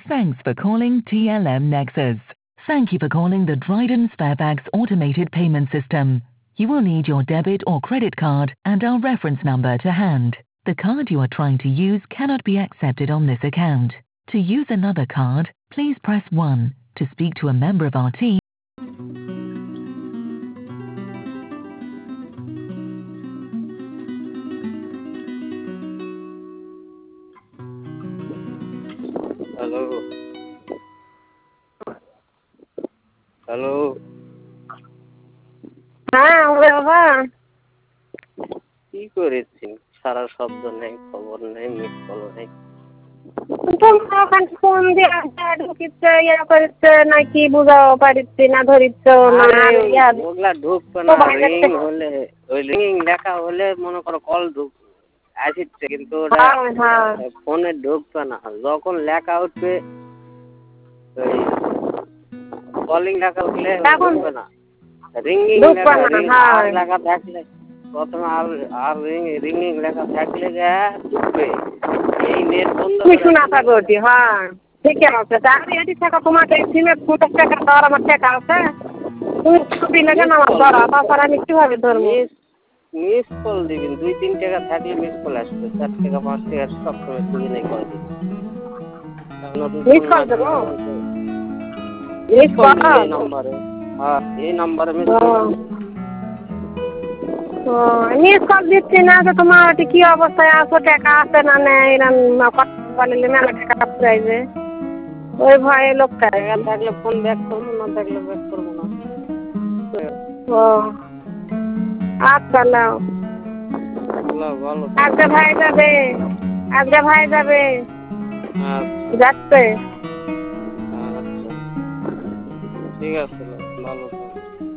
Thanks for calling TLM Nexus. Thank you for calling the Dryden Sparebags automated payment system. You will need your debit or credit card and our reference number to hand. The card you are trying to use cannot be accepted on this account. To use another card, please press 1. To speak to a member of our team, hello, hello. হ্যাঁ ওরে বাবা, কি করেছি? সারা শব্দ নেই, খবর নেই, miss call নেই। তোমরা ওখানে ফোন দিয়ে ঢুকিচ্ছে ইয়া করিচ্ছে নাকি বুঝাও পারিচ্ছি না ধরিচ্ছ না ওগুলা ঢুকবে না। রিং হলে ওই রিং লেখা হলে মনে করো কল আসছে, কিন্তু ওটা ফোনে ঢুকবে না। যখন লেখা উঠবে ওই কলিং লেখা উঠলে ঢুকবে না। রিঙ্গিং লেখা থাকলে প্রথমে আর রিঙ্গিং লেখা থাকলে ঢুকবে। এই নেট বন্ধ শোনা থাকবে। হ্যাঁ ঠিকই আছে। আমি এটি থাকা তোমাকে সিমে 50 টাকা দেওয়ার আমার টাকা আছে, তুমি ছবি লেগে আমার করা, তাছাড়া আমি কিভাবে ধরবো? মিস কল দিবেন। 2-3 টাকা থাকলে মিস কল আসবে। 4 টাকা 5 টাকা সব সময় দুদিনে করে দিন। মিস কল দেবো? মিস কল এই নম্বরে, হ্যাঁ এই নম্বরে মিস কল। মিস কল দিচ্ছি না তো তোমার কি অবস্থায় আছো, টাকা আছে না নেই এরকম বলে মেলা টাকা প্রাইজে ওই ভয়ে লোকটা থাকলে ফোন ব্যাক করবো, না থাকলে ব্যাক করবো না। ও আচ্ছা নাও। ভালো আজকে ভাই যাবে, আজকে ভাই যাবে, যাচ্ছে। আচ্ছা ঠিক আছে, ভালো থাকো।